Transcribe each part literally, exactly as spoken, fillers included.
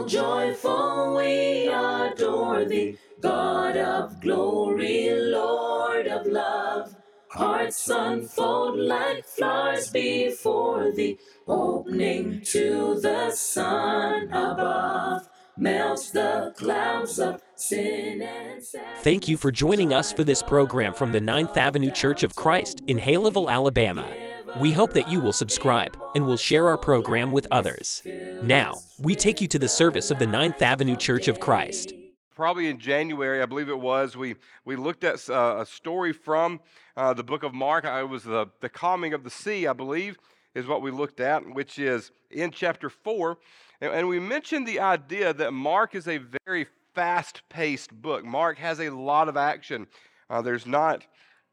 all joyful we adore thee, God of glory, Lord of love. Hearts unfold like flowers before thee, opening to the sun above. Melts the clouds of sin and sadness. Thank you for joining us for this program from the Ninth Avenue Church of Christ in Haleville, Alabama. We hope that you will subscribe and will share our program with others. Now, we take you to the service of the Ninth Avenue Church of Christ. Probably in January, I believe it was, we, we looked at uh, a story from uh, the book of Mark. It was the, the calming of the sea, I believe, is what we looked at, which is in chapter four. And, and we mentioned the idea that Mark is a very fast-paced book. Mark has a lot of action. Uh, there's not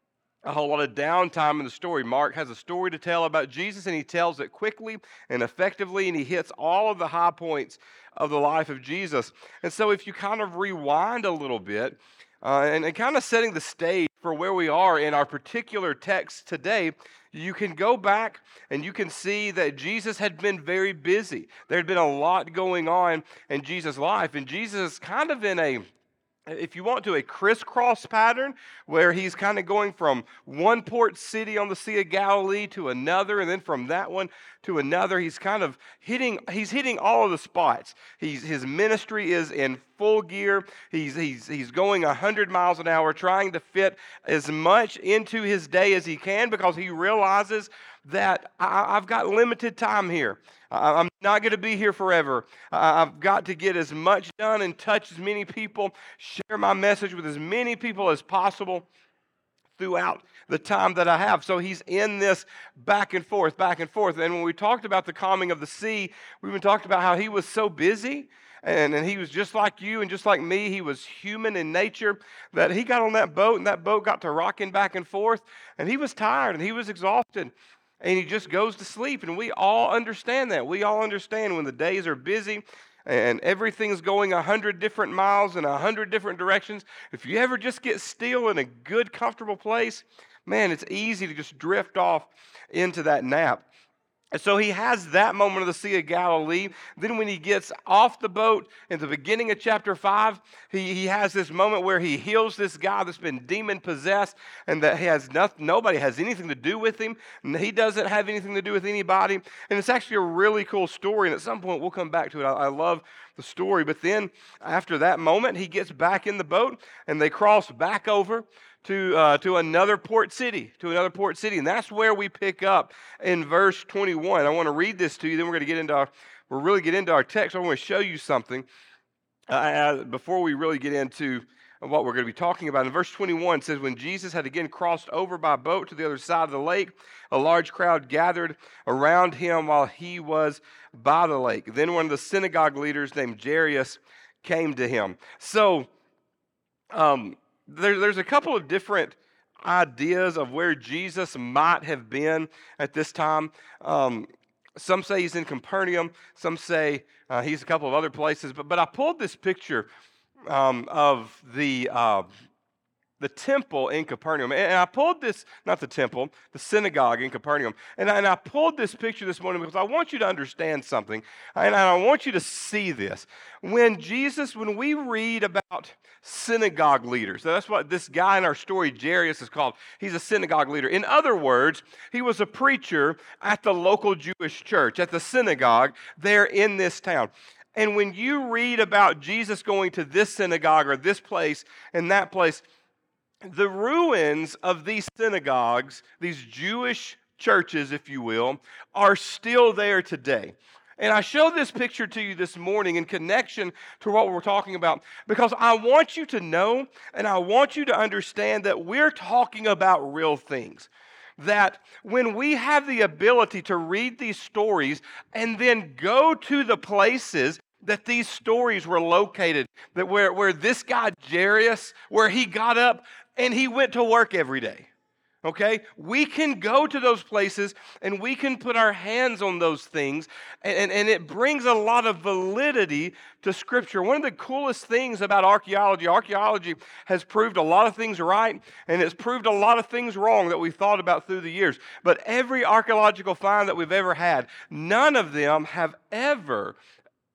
a whole lot of downtime in the story. Mark has a story to tell about Jesus, and he tells it quickly and effectively, and he hits all of the high points of the life of Jesus. And so if you kind of rewind a little bit, uh, and, and kind of setting the stage for where we are in our particular text today, you can go back and you can see that Jesus had been very busy. There had been a lot going on in Jesus' life, and Jesus is kind of in a if you want to, a crisscross pattern where he's kind of going from one port city on the Sea of Galilee to another, and then from that one to another. He's kind of hitting, he's hitting all of the spots. He's, his ministry is in full gear. He's, he's, he's going one hundred miles an hour, trying to fit as much into his day as he can because he realizes that I, I've got limited time here. I'm not going to be here forever. I've got to get as much done and touch as many people, share my message with as many people as possible throughout the time that I have. So he's in this back and forth, back and forth. And when we talked about the calming of the sea, we even talked about how he was so busy, and, and he was just like you and just like me. He was human in nature, that he got on that boat, and that boat got to rocking back and forth, and he was tired, and he was exhausted. And he just goes to sleep, and we all understand that. We all understand when the days are busy and everything's going a hundred different miles in a hundred different directions. If you ever just get still in a good, comfortable place, man, it's easy to just drift off into that nap. And so he has that moment of the Sea of Galilee. Then when he gets off the boat in the beginning of chapter five, he, he has this moment where he heals this guy that's been demon-possessed, and that he has nothing, nobody has anything to do with him. And he doesn't have anything to do with anybody. And it's actually a really cool story, and at some point we'll come back to it. I, I love the story. But then after that moment, he gets back in the boat, and they cross back over to uh, to another port city, to another port city. And that's where we pick up in verse twenty-one. I want to read this to you, then we're going to get into our, we'll really get into our text. I want to show you something uh, before we really get into what we're going to be talking about. In verse twenty-one, it says, when Jesus had again crossed over by boat to the other side of the lake, a large crowd gathered around him while he was by the lake. Then one of the synagogue leaders named Jairus came to him. So, um, There, there's a couple of different ideas of where Jesus might have been at this time. Um, some say he's in Capernaum. Some say uh, he's a couple of other places. But, but I pulled this picture um, of the uh, the temple in Capernaum. And I pulled this, not the temple, the synagogue in Capernaum. And I, and I pulled this picture this morning because I want you to understand something. And I want you to see this. When Jesus, when we read about synagogue leaders, that's what this guy in our story, Jairus, is called. He's a synagogue leader. In other words, he was a preacher at the local Jewish church, at the synagogue there in this town. And when you read about Jesus going to this synagogue or this place and that place, the ruins of these synagogues, these Jewish churches, if you will, are still there today. And I show this picture to you this morning in connection to what we're talking about because I want you to know and I want you to understand that we're talking about real things. That when we have the ability to read these stories and then go to the places that these stories were located, that where, where this guy Jairus, where he got up and he went to work every day. Okay? We can go to those places and we can put our hands on those things, and, and, and it brings a lot of validity to Scripture. One of the coolest things about archaeology, archaeology has proved a lot of things right, and it's proved a lot of things wrong that we've thought about through the years. But every archaeological find that we've ever had, none of them have ever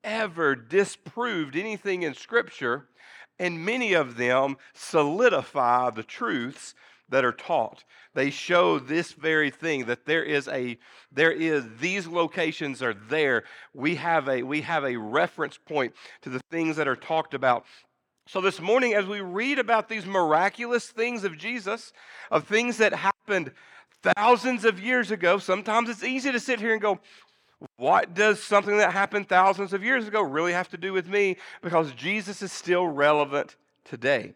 ever disproved anything in Scripture, and many of them solidify the truths that are taught. They show this very thing, that there is a, there is, these locations are there. We have a, we have a reference point to the things that are talked about. So this morning, as we read about these miraculous things of Jesus, of things that happened thousands of years ago, sometimes it's easy to sit here and go, what does something that happened thousands of years ago really have to do with me? Because Jesus is still relevant today.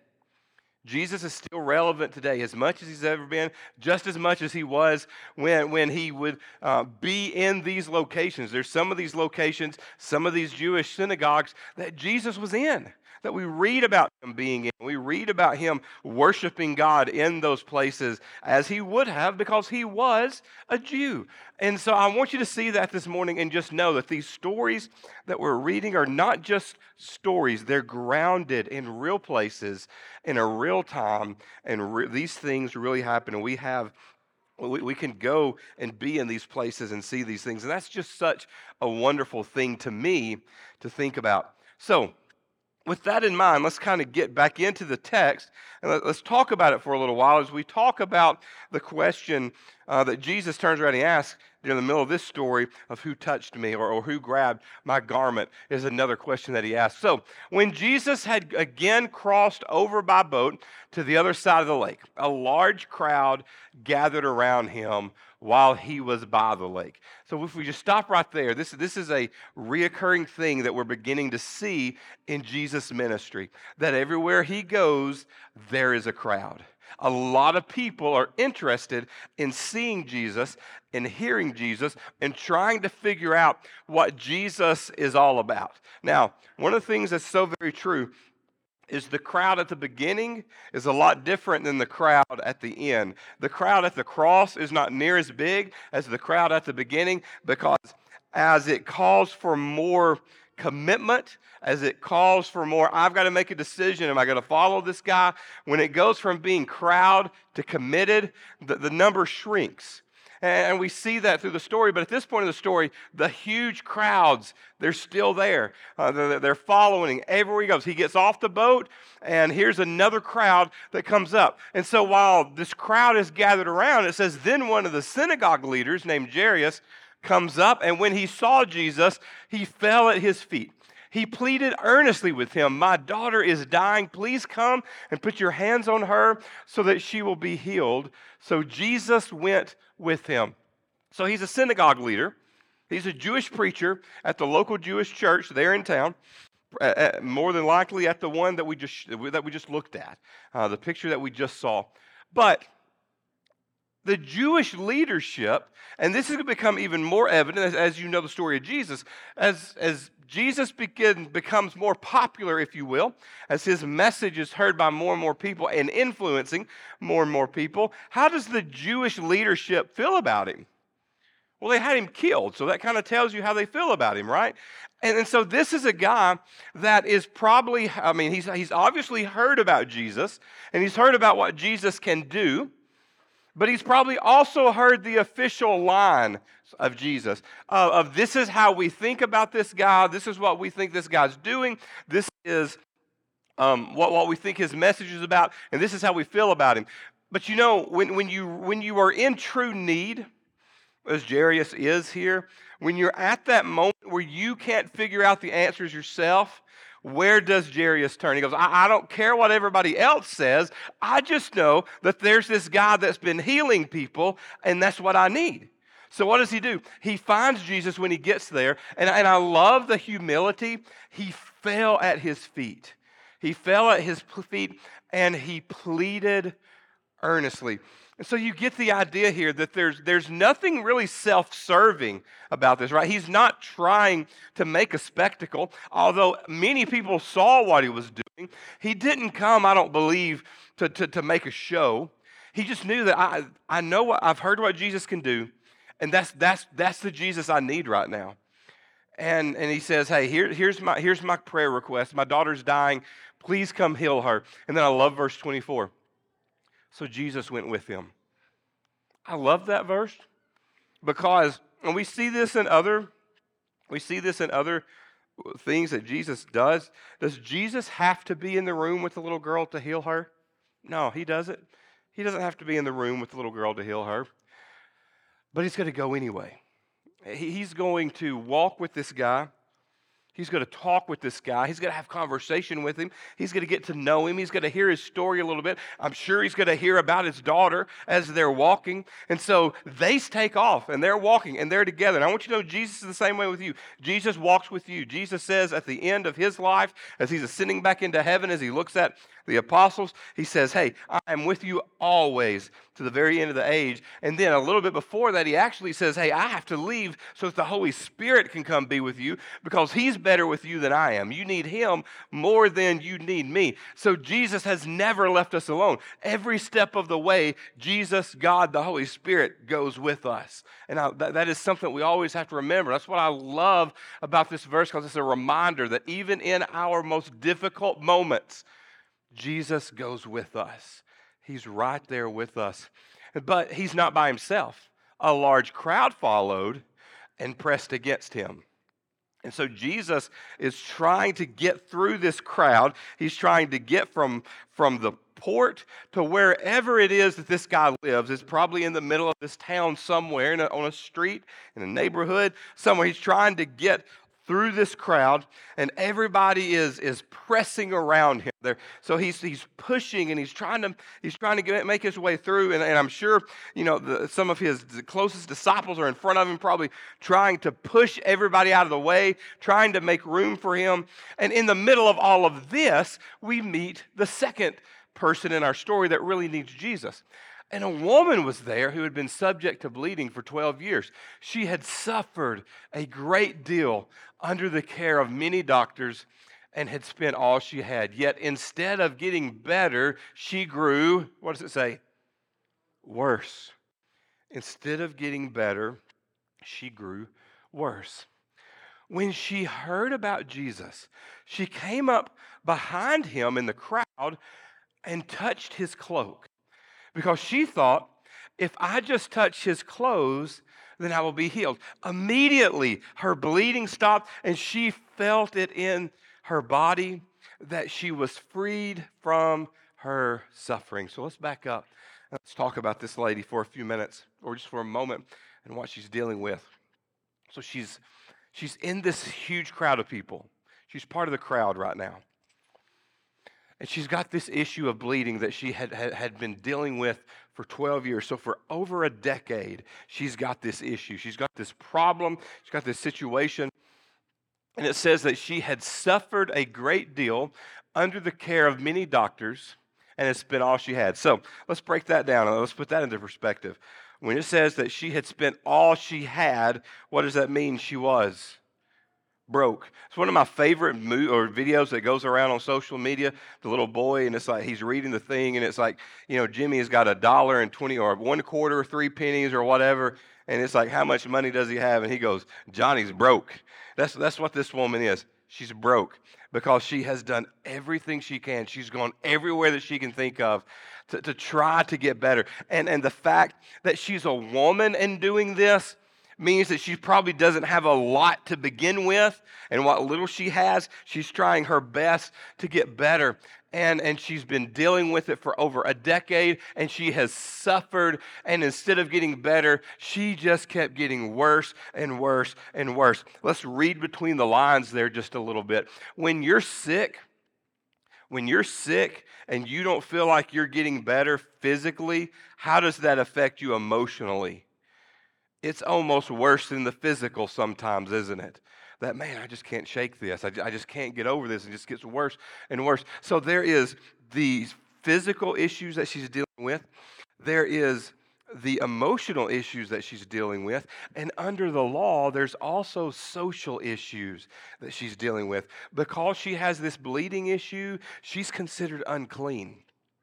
Jesus is still relevant today as much as he's ever been, just as much as he was when, when he would uh, be in these locations. There's some of these locations, some of these Jewish synagogues that Jesus was in, that we read about him being in. We read about him worshiping God in those places as he would have, because he was a Jew. And so I want you to see that this morning and just know that these stories that we're reading are not just stories. They're grounded in real places, in a real time, and re- these things really happen. And we have We, we can go and be in these places and see these things. And that's just such a wonderful thing to me to think about. So, with that in mind, let's kind of get back into the text and let, let's talk about it for a little while as we talk about the question uh, that Jesus turns around and asks in the middle of this story of who touched me, or, or who grabbed my garment is another question that he asks. So when Jesus had again crossed over by boat to the other side of the lake, a large crowd gathered around him while he was by the lake. So if we just stop right there, this, this is a reoccurring thing that we're beginning to see in Jesus' ministry, that everywhere he goes, there is a crowd. A lot of people are interested in seeing Jesus and hearing Jesus and trying to figure out what Jesus is all about. Now, one of the things that's so very true is the crowd at the beginning is a lot different than the crowd at the end. The crowd at the cross is not near as big as the crowd at the beginning, because as it calls for more commitment, as it calls for more, I've got to make a decision, am I going to follow this guy? When it goes from being crowd to committed, the, the number shrinks. And we see that through the story. But at this point in the story, the huge crowds, they're still there. Uh, they're, they're following him everywhere he goes. He gets off the boat, and here's another crowd that comes up. And so while this crowd is gathered around, it says, then one of the synagogue leaders named Jairus comes up, and when he saw Jesus, he fell at his feet. He pleaded earnestly with him, my daughter is dying. Please come and put your hands on her so that she will be healed. So Jesus went with him. So he's a synagogue leader. He's a Jewish preacher at the local Jewish church there in town, uh, more than likely at the one that we just that we just looked at, uh, the picture that we just saw. But the Jewish leadership, and this is going to become even more evident as, as you know the story of Jesus, as, as Jesus begin, becomes more popular, if you will, as his message is heard by more and more people and influencing more and more people, how does the Jewish leadership feel about him? Well, they had him killed, so that kind of tells you how they feel about him, right? And, and so this is a guy that is probably, I mean, he's, he's obviously heard about Jesus, and he's heard about what Jesus can do, but he's probably also heard the official line of Jesus, uh, of this is how we think about this guy, this is what we think this guy's doing, this is um, what, what we think his message is about, and this is how we feel about him. But you know, when, when, you, when you are in true need, as Jairus is here, when you're at that moment where you can't figure out the answers yourself, where does Jairus turn? He goes, I, I don't care what everybody else says. I just know that there's this guy that's been healing people, and that's what I need. So what does he do? He finds Jesus when he gets there, and, and I love the humility. He fell at his feet. He fell at his feet, and he pleaded earnestly. And so you get the idea here that there's, there's nothing really self-serving about this, right? He's not trying to make a spectacle, although many people saw what he was doing. He didn't come, I don't believe, to, to, to make a show. He just knew that I, I know what, I've heard what Jesus can do, and that's, that's, that's the Jesus I need right now. And, and he says, hey, here, here's, my, here's my prayer request. My daughter's dying. Please come heal her. And then I love verse twenty-four. So Jesus went with him. I love that verse because, and we see this in other, we see this in other things that Jesus does. Does Jesus have to be in the room with the little girl to heal her? No, he doesn't. He doesn't have to be in the room with the little girl to heal her. But he's going to go anyway. He's going to walk with this guy. He's going to talk with this guy. He's going to have conversation with him. He's going to get to know him. He's going to hear his story a little bit. I'm sure he's going to hear about his daughter as they're walking. And so they take off, and they're walking, and they're together. And I want you to know Jesus is the same way with you. Jesus walks with you. Jesus says at the end of his life, as he's ascending back into heaven, as he looks at the apostles, he says, hey, I am with you always to the very end of the age. And then a little bit before that, he actually says, hey, I have to leave so that the Holy Spirit can come be with you because he's better with you than I am. You need him more than you need me. So Jesus has never left us alone. Every step of the way, Jesus, God, the Holy Spirit goes with us. And I, that, that is something we always have to remember. That's what I love about this verse, because it's a reminder that even in our most difficult moments, Jesus goes with us. He's right there with us. But he's not by himself. A large crowd followed and pressed against him. And so Jesus is trying to get through this crowd. He's trying to get from, from the port to wherever it is that this guy lives. It's probably in the middle of this town somewhere, in a, on a street, in a neighborhood, somewhere. He's trying to get through this crowd, and everybody is is pressing around him there. So he's he's pushing, and he's trying to he's trying to get, make his way through. And, and I'm sure you know the, some of his closest disciples are in front of him, probably trying to push everybody out of the way, trying to make room for him. And in the middle of all of this, we meet the second person in our story that really needs Jesus. And a woman was there who had been subject to bleeding for twelve years. She had suffered a great deal under the care of many doctors and had spent all she had. Yet instead of getting better, she grew, what does it say? Worse. Instead of getting better, she grew worse. When she heard about Jesus, she came up behind him in the crowd and touched his cloak. Because she thought, if I just touch his clothes, then I will be healed. Immediately, her bleeding stopped, and she felt it in her body that she was freed from her suffering. So let's back up. Let's talk about this lady for a few minutes, or just for a moment, and what she's dealing with. So she's, she's in this huge crowd of people. She's part of the crowd right now. And she's got this issue of bleeding that she had, had, had been dealing with for twelve years. So for over a decade, she's got this issue. She's got this problem. She's got this situation. And it says that she had suffered a great deal under the care of many doctors, and it's been all she had. So let's break that down, and let's put that into perspective. When it says that she had spent all she had, what does that mean she was? Broke. It's one of my favorite mo- or videos that goes around on social media. The little boy, and it's like he's reading the thing, and it's like, you know, Jimmy has got a dollar and twenty or one quarter, three pennies or whatever, and it's like, how much money does he have? And he goes, Johnny's broke. That's that's what this woman is. She's broke because she has done everything she can. She's gone everywhere that she can think of to, to try to get better. And and the fact that she's a woman in doing this means that she probably doesn't have a lot to begin with, and what little she has, she's trying her best to get better. And, and she's been dealing with it for over a decade, and she has suffered, and instead of getting better, she just kept getting worse and worse and worse. Let's read between the lines there just a little bit. When you're sick, when you're sick and you don't feel like you're getting better physically, how does that affect you emotionally? It's almost worse than the physical sometimes, isn't it? That, man, I just can't shake this. I, I just can't get over this. It just gets worse and worse. So there is these physical issues that she's dealing with. There is the emotional issues that she's dealing with. And under the law, there's also social issues that she's dealing with. Because she has this bleeding issue, she's considered unclean.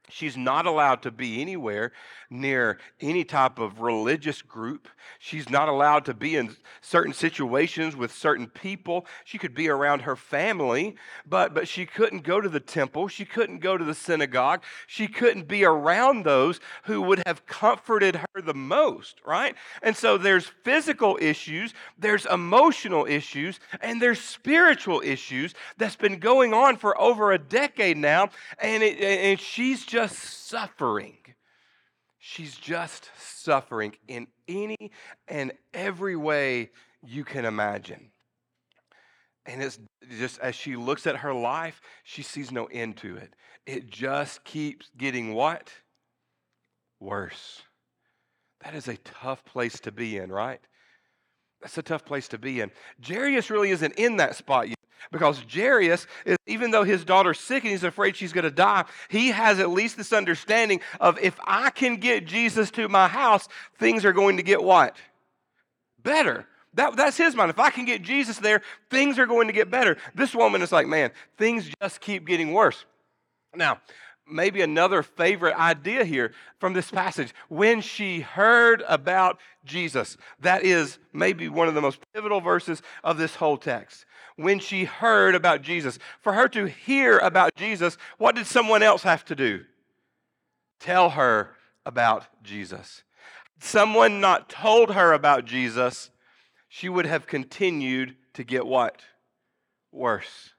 She's not allowed to be anywhere near any type of religious group. She's not allowed to be in certain situations with certain people. She could be around her family, but, but she couldn't go to the temple. She couldn't go to the synagogue. She couldn't be around those who would have comforted her the most, right? And so there's physical issues, there's emotional issues, and there's spiritual issues that's been going on for over a decade now, and, it, and she's just just suffering. She's just suffering in any and every way you can imagine. And it's just as she looks at her life, she sees no end to it. It just keeps getting what? Worse. That is a tough place to be in, right? That's a tough place to be in. Jairus really isn't in that spot yet. Because Jairus, is, even though his daughter's sick and he's afraid she's going to die, he has at least this understanding of if I can get Jesus to my house, things are going to get what? Better. That, that's his mind. If I can get Jesus there, things are going to get better. This woman is like, man, things just keep getting worse. Now, maybe another favorite idea here from this passage. When she heard about Jesus, that is maybe one of the most pivotal verses of this whole text. When she heard about Jesus. For her to hear about Jesus, what did someone else have to do? Tell her about Jesus. Someone not told her about Jesus, she would have continued to get what? Worse.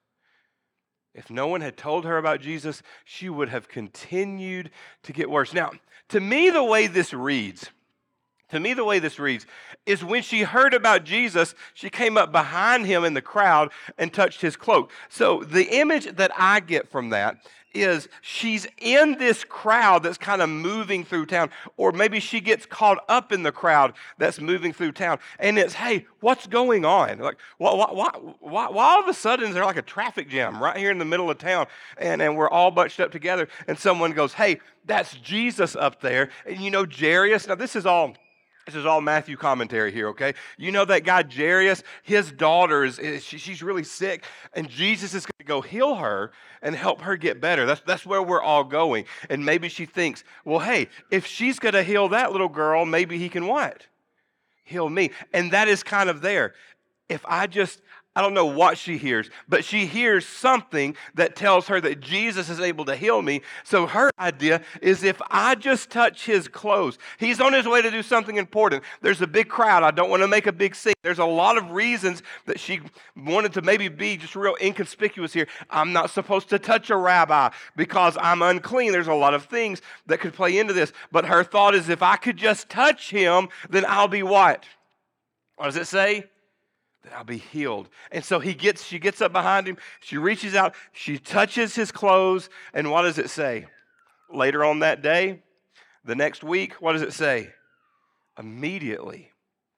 If no one had told her about Jesus, she would have continued to get worse. Now, to me, the way this reads, To me, the way this reads is when she heard about Jesus, she came up behind him in the crowd and touched his cloak. So the image that I get from that is she's in this crowd that's kind of moving through town, or maybe she gets caught up in the crowd that's moving through town, and it's, hey, what's going on? Like, why, why, why, why all of a sudden is there like a traffic jam right here in the middle of town, and, and we're all bunched up together, and someone goes, hey, that's Jesus up there, and you know Jairus. Now this is all... This is all Matthew commentary here, okay? You know that guy Jairus, his daughter, is, is she, she's really sick, and Jesus is going to go heal her and help her get better. That's, that's where we're all going. And maybe she thinks, well, hey, if she's going to heal that little girl, maybe he can what? Heal me. And that is kind of there. If I just... I don't know what she hears, but she hears something that tells her that Jesus is able to heal me. So her idea is if I just touch his clothes, he's on his way to do something important. There's a big crowd. I don't want to make a big scene. There's a lot of reasons that she wanted to maybe be just real inconspicuous here. I'm not supposed to touch a rabbi because I'm unclean. There's a lot of things that could play into this. But her thought is if I could just touch him, then I'll be what? What does it say? That I'll be healed. And so he gets, she gets up behind him, she reaches out, she touches his clothes, and what does it say? Later on that day, the next week, what does it say? Immediately,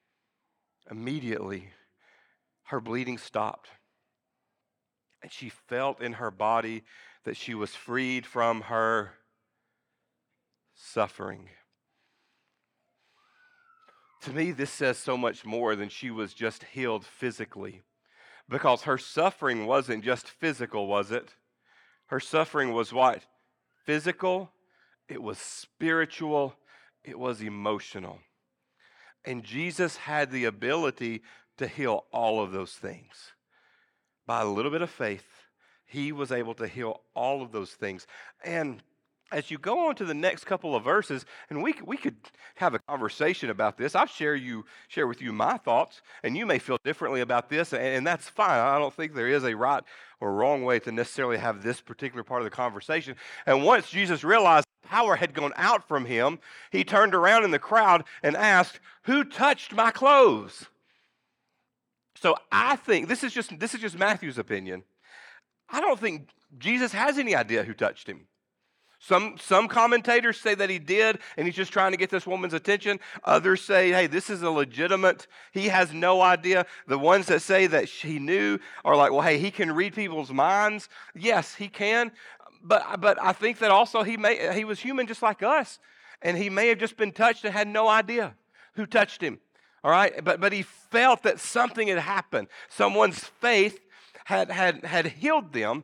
immediately, her bleeding stopped. And she felt in her body that she was freed from her suffering. To me, this says so much more than she was just healed physically. Because her suffering wasn't just physical, was it? Her suffering was what? Physical, it was spiritual, it was emotional. And Jesus had the ability to heal all of those things. By a little bit of faith, he was able to heal all of those things. And as you go on to the next couple of verses, and we we could have a conversation about this. I'll share you share with you my thoughts, and you may feel differently about this, and, and that's fine. I don't think there is a right or wrong way to necessarily have this particular part of the conversation. And once Jesus realized power had gone out from him, he turned around in the crowd and asked, "Who touched my clothes?" So I think this is just this is just Matthew's opinion. I don't think Jesus has any idea who touched him. Some some commentators say that he did, and he's just trying to get this woman's attention. Others say, hey, this is a legitimate, he has no idea. The ones that say that he knew are like, well, hey, he can read people's minds. Yes, he can, but but I think that also he may he was human just like us, and he may have just been touched and had no idea who touched him. All right, but but he felt that something had happened. Someone's faith had had had healed them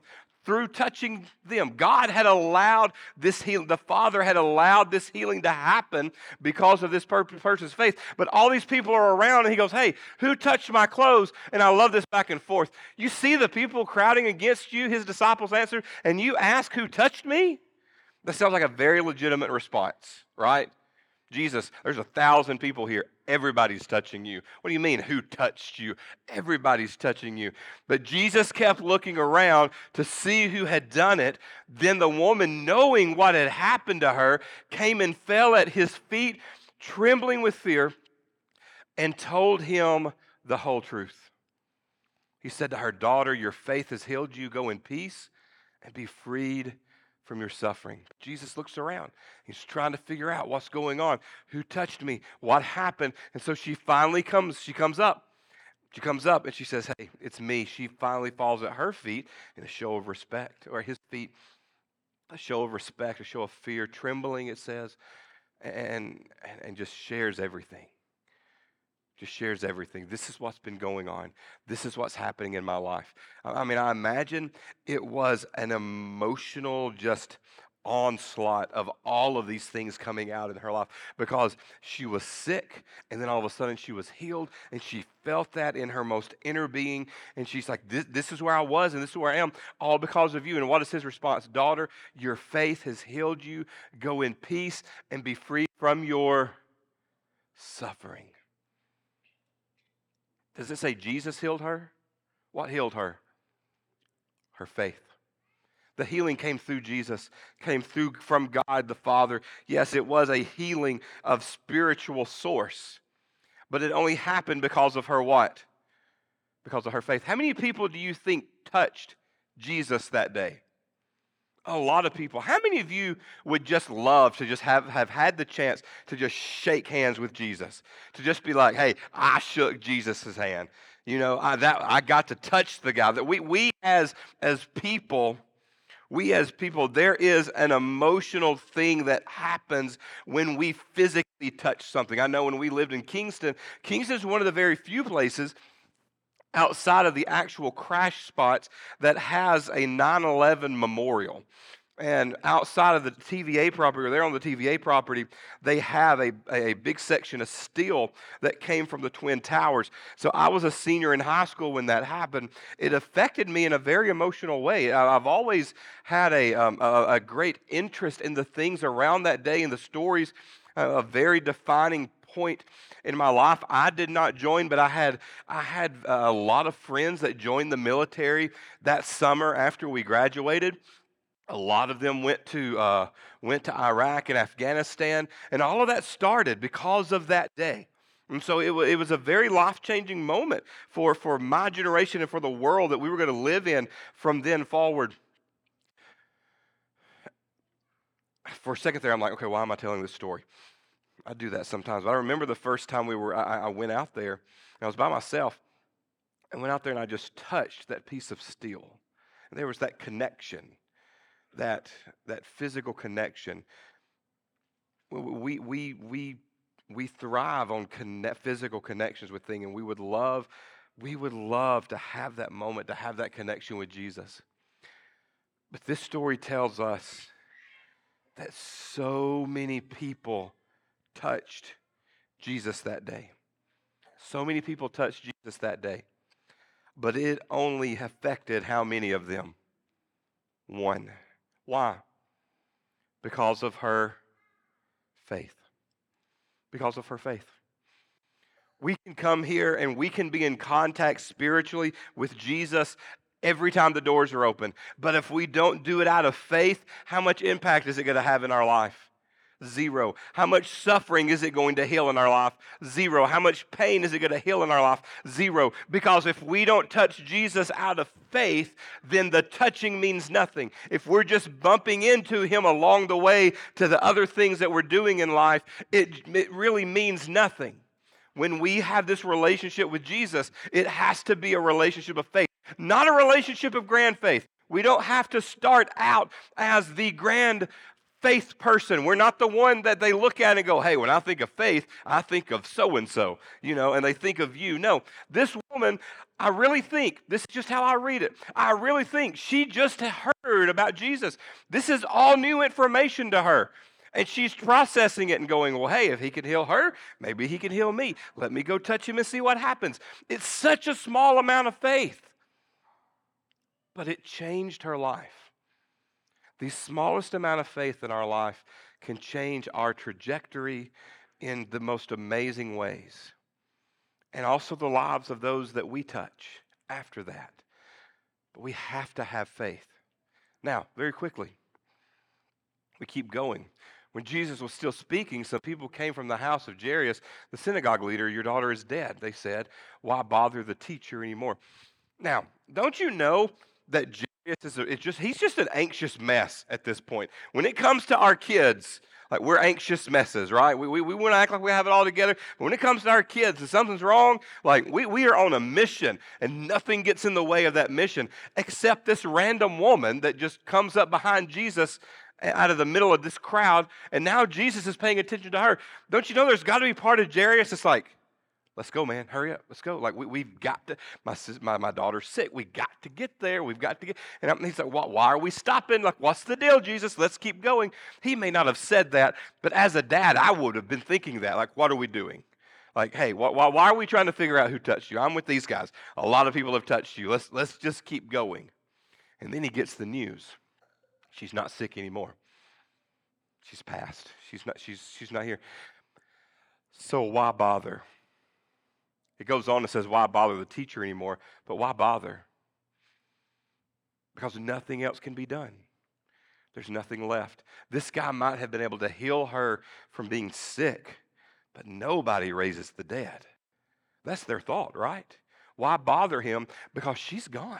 through touching them. God had allowed this healing. The Father had allowed this healing to happen because of this per- person's faith. But all these people are around, and he goes, hey, who touched my clothes? And I love this back and forth. You see the people crowding against you, his disciples answered, and you ask who touched me? That sounds like a very legitimate response, right? Jesus, there's a thousand people here. Everybody's touching you. What do you mean, who touched you? Everybody's touching you. But Jesus kept looking around to see who had done it. Then the woman, knowing what had happened to her, came and fell at his feet, trembling with fear, and told him the whole truth. He said to her, daughter, your faith has healed you. Go in peace and be freed from your suffering. Jesus looks around. He's trying to figure out what's going on. Who touched me? What happened? And so she finally comes. She comes up. She comes up and she says, hey, it's me. She finally falls at her feet in a show of respect, or his feet, a show of respect, a show of fear, trembling, it says, and, and just shares everything. Just shares everything. This is what's been going on. This is what's happening in my life. I mean, I imagine it was an emotional just onslaught of all of these things coming out in her life, because she was sick, and then all of a sudden she was healed, and she felt that in her most inner being, and she's like, this, this is where I was, and this is where I am, all because of you. And what is his response? Daughter, your faith has healed you. Go in peace and be free from your suffering. Does it say Jesus healed her? What healed her? Her faith. The healing came through Jesus, came through from God the Father. Yes, it was a healing of spiritual source, but it only happened because of her what? Because of her faith. How many people do you think touched Jesus that day? A lot of people. How many of you would just love to just have, have had the chance to just shake hands with Jesus? To just be like, hey, I shook Jesus' hand. You know, I, that, I got to touch the guy. That we, we as, as people, we as people, there is an emotional thing that happens when we physically touch something. I know when we lived in Kingston, Kingston is one of the very few places outside of the actual crash spots that has a nine eleven memorial. And outside of the T V A property, or there on the T V A property, they have a, a big section of steel that came from the Twin Towers. So I was a senior in high school when that happened. It affected me in a very emotional way. I've always had a, um, a, a great interest in the things around that day and the stories, uh, a very defining point in my life. I did not join, but I had I had a lot of friends that joined the military that summer after we graduated. A lot of them went to uh, went to Iraq and Afghanistan, and all of that started because of that day. And so it, w- it was a very life-changing moment for, for my generation and for the world that we were going to live in from then forward. For a second there, I'm like, okay, why am I telling this story? I do that sometimes. But I remember the first time we were, I, I went out there, and I was by myself. I went out there and I just touched that piece of steel. And there was that connection, that that physical connection. We we we we thrive on connect, physical connections with things, and we would love, we would love to have that moment, to have that connection with Jesus. But this story tells us that so many people touched Jesus that day. So many people touched Jesus that day. But it only affected how many of them? One. Why? Because of her faith. Because of her faith. We can come here and we can be in contact spiritually with Jesus every time the doors are open. But if we don't do it out of faith, how much impact is it going to have in our life? Zero. How much suffering is it going to heal in our life? Zero. How much pain is it going to heal in our life? Zero. Because if we don't touch Jesus out of faith, then the touching means nothing. If we're just bumping into him along the way to the other things that we're doing in life, it, it really means nothing. When we have this relationship with Jesus, it has to be a relationship of faith, not a relationship of grand faith. We don't have to start out as the grand faith person. We're not the one that they look at and go, hey, when I think of faith, I think of so-and-so, you know, and they think of you. No, this woman, I really think, this is just how I read it, I really think she just heard about Jesus. This is all new information to her. And she's processing it and going, well, hey, if he can heal her, maybe he can heal me. Let me go touch him and see what happens. It's such a small amount of faith. But it changed her life. The smallest amount of faith in our life can change our trajectory in the most amazing ways. And also the lives of those that we touch after that. But we have to have faith. Now, very quickly, we keep going. When Jesus was still speaking, some people came from the house of Jairus, the synagogue leader. Your daughter is dead, they said. Why bother the teacher anymore? Now, don't you know that Jairus is a, it's just he's just an anxious mess at this point. When it comes to our kids, like we're anxious messes, right? We, we, we want to act like we have it all together. But when it comes to our kids and something's wrong, like we, we are on a mission and nothing gets in the way of that mission except this random woman that just comes up behind Jesus out of the middle of this crowd, and now Jesus is paying attention to her. Don't you know there's got to be part of Jairus that's like, let's go, man, hurry up, let's go. Like, we, we've got to, my, my my daughter's sick, we got to get there, we've got to get, and I'm, he's like, why, why are we stopping? Like, what's the deal, Jesus? Let's keep going. He may not have said that, but as a dad, I would have been thinking that. Like, what are we doing? Like, hey, wh- wh- why are we trying to figure out who touched you? I'm with these guys. A lot of people have touched you. Let's let's just keep going. And then he gets the news. She's not sick anymore. She's passed. She's not, she's, she's not here. So why bother? It goes on and says, why bother the teacher anymore? But why bother? Because nothing else can be done. There's nothing left. This guy might have been able to heal her from being sick, but nobody raises the dead. That's their thought, right? Why bother him? Because she's gone.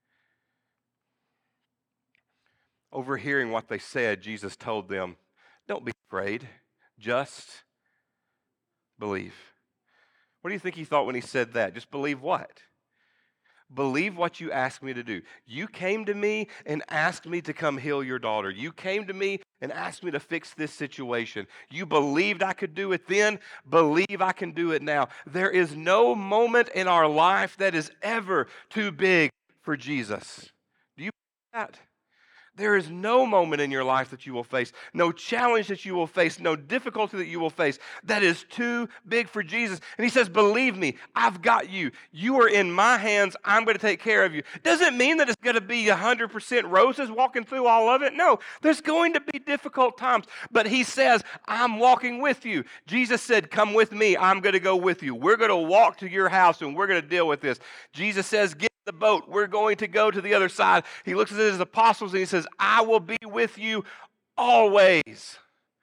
Overhearing what they said, Jesus told them, don't be afraid, just believe. What do you think he thought when he said that? Just believe what? Believe what you asked me to do. You came to me and asked me to come heal your daughter. You came to me and asked me to fix this situation. You believed I could do it then. Believe I can do it now. There is no moment in our life that is ever too big for Jesus. Do you believe that? There is no moment in your life that you will face, no challenge that you will face, no difficulty that you will face that is too big for Jesus. And he says, believe me, I've got you. You are in my hands. I'm going to take care of you. Doesn't mean that it's going to be one hundred percent roses walking through all of it. No, there's going to be difficult times. But he says, I'm walking with you. Jesus said, come with me. I'm going to go with you. We're going to walk to your house and we're going to deal with this. Jesus says, get the boat. We're going to go to the other side. He looks at his apostles and he says, I will be with you always.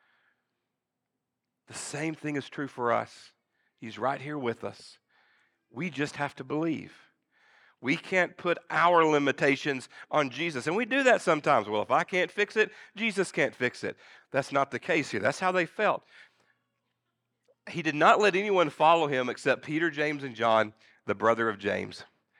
The same thing is true for us. He's right here with us. We just have to believe. We can't put our limitations on Jesus. And we do that sometimes. Well, if I can't fix it, Jesus can't fix it. That's not the case here. That's how they felt. He did not let anyone follow him except Peter, James, and John, the brother of James.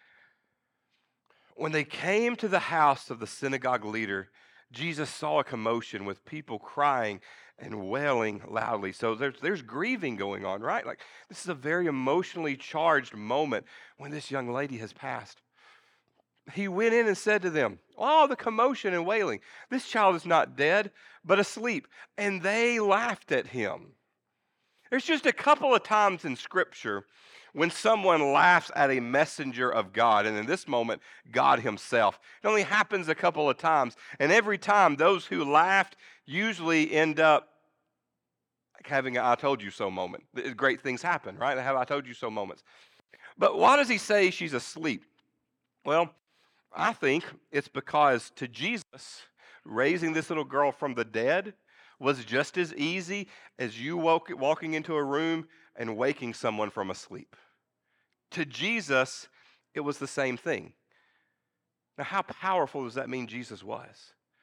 When they came to the house of the synagogue leader, Jesus saw a commotion with people crying and wailing loudly. So there's, there's grieving going on, right? Like, this is a very emotionally charged moment when this young lady has passed. He went in and said to them, oh, the commotion and wailing. This child is not dead, but asleep. And they laughed at him. There's just a couple of times in Scripture when someone laughs at a messenger of God, and in this moment, God himself. It only happens a couple of times, and every time those who laughed usually end up having a I told you so moment. Great things happen, right? They have I told you so moments. But why does he say she's asleep? Well, I think it's because to Jesus, raising this little girl from the dead was just as easy as you walk, walking into a room and waking someone from a sleep. To Jesus, it was the same thing. Now, how powerful does that mean Jesus was?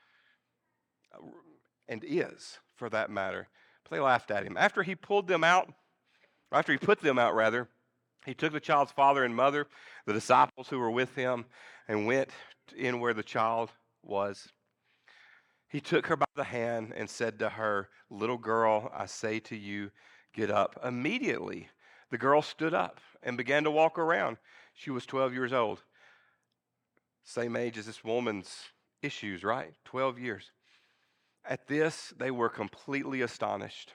And is, for that matter. But they laughed at him. After he pulled them out, or after he put them out, rather, he took the child's father and mother, the disciples who were with him, and went in where the child was. He took her by the hand and said to her, "Little girl, I say to you, get up." Immediately, the girl stood up and began to walk around. She was twelve years old. Same age as this woman's issues, right? twelve years. At this, they were completely astonished.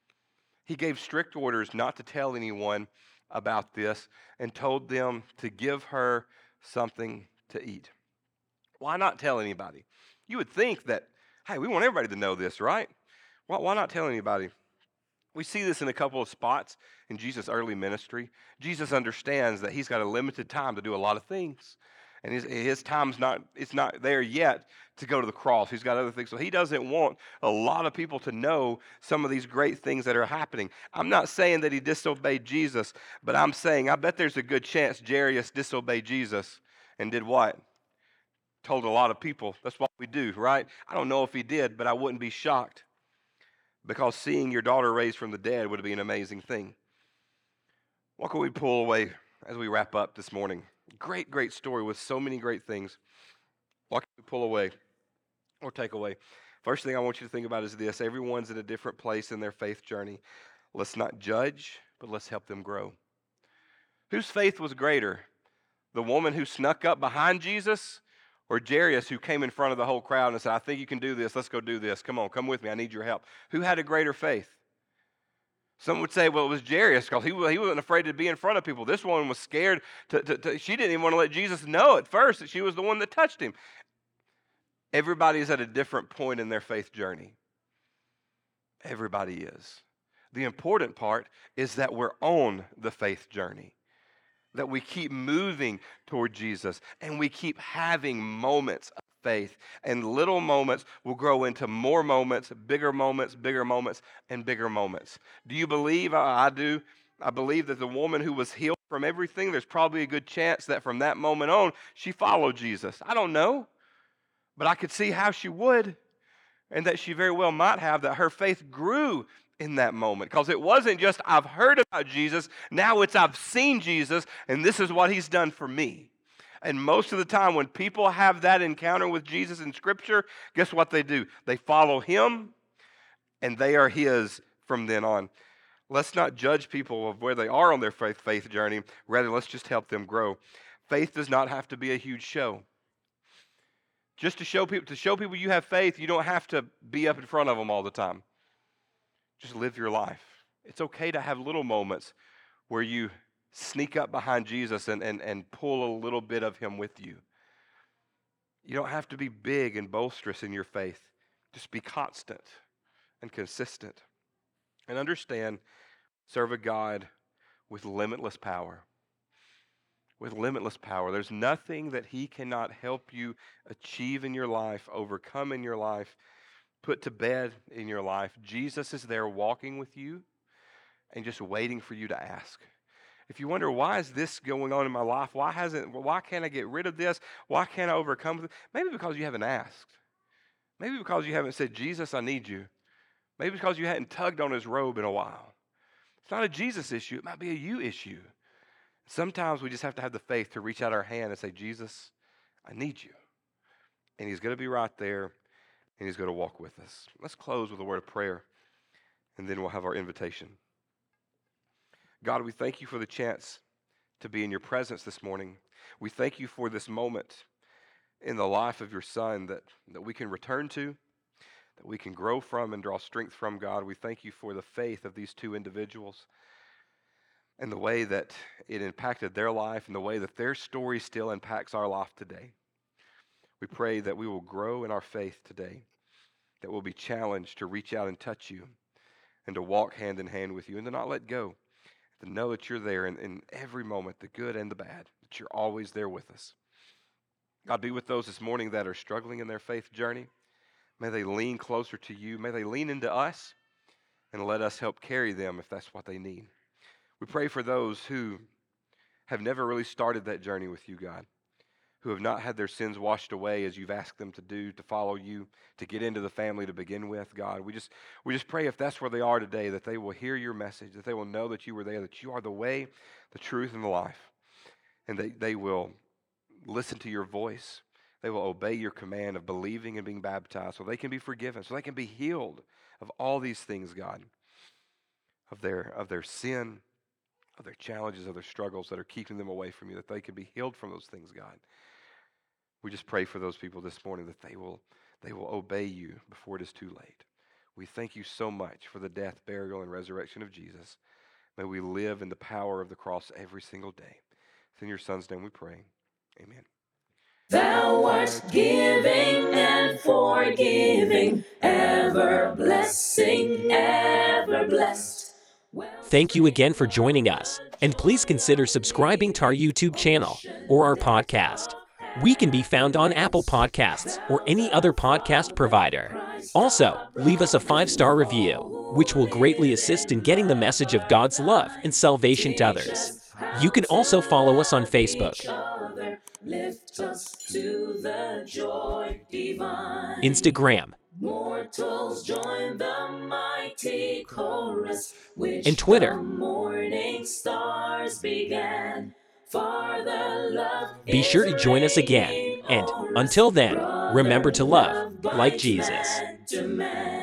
He gave strict orders not to tell anyone about this and told them to give her something to eat. Why not tell anybody? You would think that, hey, we want everybody to know this, right? Why, why not tell anybody? We see this in a couple of spots in Jesus' early ministry. Jesus understands that he's got a limited time to do a lot of things. And his, his time's not, it's not there yet to go to the cross. He's got other things. So he doesn't want a lot of people to know some of these great things that are happening. I'm not saying that he disobeyed Jesus, but I'm saying I bet there's a good chance Jairus disobeyed Jesus and did what? Told a lot of people. That's what we do, right? I don't know if he did, but I wouldn't be shocked, because seeing your daughter raised from the dead would be an amazing thing. What can we pull away as we wrap up this morning? Great, great story with so many great things. What can we pull away or take away? First thing I want you to think about is this. Everyone's in a different place in their faith journey. Let's not judge, but let's help them grow. Whose faith was greater? The woman who snuck up behind Jesus, or Jairus, who came in front of the whole crowd and said, "I think you can do this. Let's go do this. Come on, come with me. I need your help." Who had a greater faith? Some would say, well, it was Jairus, because he, he wasn't afraid to be in front of people. This woman was scared. To, to, to, she didn't even want to let Jesus know at first that she was the one that touched him. Everybody is at a different point in their faith journey. Everybody is. The important part is that we're on the faith journey, that we keep moving toward Jesus, and we keep having moments of faith, and little moments will grow into more moments, bigger moments, bigger moments, and bigger moments. Do you believe? I, I do. I believe that the woman who was healed from everything, there's probably a good chance that from that moment on, she followed Jesus. I don't know, but I could see how she would, and that she very well might have, that her faith grew in that moment, because it wasn't just I've heard about Jesus, now it's I've seen Jesus, and this is what he's done for me. And most of the time when people have that encounter with Jesus in Scripture, guess what they do? They follow him, and they are his from then on. Let's not judge people of where they are on their faith, faith journey. Rather, let's just help them grow. Faith does not have to be a huge show. Just to show people, to show people you have faith, you don't have to be up in front of them all the time. Just live your life. It's okay to have little moments where you sneak up behind Jesus and, and, and pull a little bit of him with you. You don't have to be big and boisterous in your faith. Just be constant and consistent. And understand, serve a God with limitless power. With limitless power. There's nothing that he cannot help you achieve in your life, overcome in your life, put to bed in your life. Jesus is there walking with you and just waiting for you to ask. If you wonder, why is this going on in my life? Why hasn't? Why can't I get rid of this? Why can't I overcome this? Maybe because you haven't asked. Maybe because you haven't said, Jesus, I need you. Maybe because you hadn't tugged on his robe in a while. It's not a Jesus issue. It might be a you issue. Sometimes we just have to have the faith to reach out our hand and say, Jesus, I need you. And he's going to be right there, and he's going to walk with us. Let's close with a word of prayer, and then we'll have our invitation. God, we thank you for the chance to be in your presence this morning. We thank you for this moment in the life of your son that, that we can return to, that we can grow from and draw strength from, God. We thank you for the faith of these two individuals and the way that it impacted their life and the way that their story still impacts our life today. We pray that we will grow in our faith today, that we'll be challenged to reach out and touch you and to walk hand in hand with you and to not let go, to know that you're there in, in every moment, the good and the bad, that you're always there with us. God, be with those this morning that are struggling in their faith journey. May they lean closer to you. May they lean into us and let us help carry them if that's what they need. We pray for those who have never really started that journey with you, God, who have not had their sins washed away as you've asked them to do, to follow you, to get into the family to begin with, God. We just we just pray if that's where they are today, that they will hear your message, that they will know that you were there, that you are the way, the truth, and the life, and they, they will listen to your voice, They will obey your command of believing and being baptized so they can be forgiven, so they can be healed of all these things, God, of their, of their sin, of their challenges, of their struggles that are keeping them away from you, that they can be healed from those things, God. We just pray for those people this morning that they will, they will obey you before it is too late. We thank you so much for the death, burial, and resurrection of Jesus. May we live in the power of the cross every single day. It's in your Son's name we pray. Amen. Thou art giving and forgiving, ever blessing, ever blessed. Thank you again for joining us, and please consider subscribing to our YouTube channel or our podcast. We can be found on Apple Podcasts or any other podcast provider. Also, leave us a five-star review, which will greatly assist in getting the message of God's love and salvation to others. You can also follow us on Facebook, Lift us to the joy divine. Instagram, Mortals join the mighty chorus, which and Twitter. the morning stars began. Farther love Be sure to join us again, and until then, remember to love like Jesus. man.